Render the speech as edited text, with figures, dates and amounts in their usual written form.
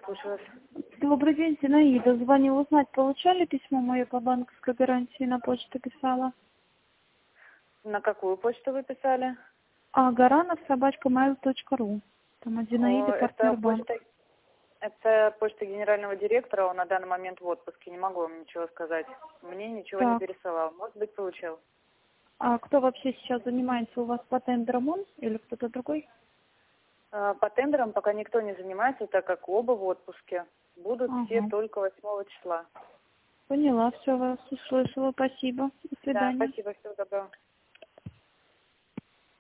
слушаю вас. Добрый день, Зинаида. Звоню узнать, получали письмо мое по банковской гарантии, на почту писала? На какую почту вы писали? Garanov@mail.ru. Там от Зинаиды, Это партнер банка. почта генерального директора, он на данный момент в отпуске, не могу вам ничего сказать. Мне ничего не Так, пересылал. Может быть, получил. а кто вообще сейчас занимается у вас по тендерам, он или кто-то другой? По тендерам пока никто не занимается, так как оба в отпуске. Будут все Ага. только 8 числа. Поняла, все вас услышала. Спасибо. До Да, свидания. спасибо, всего доброго.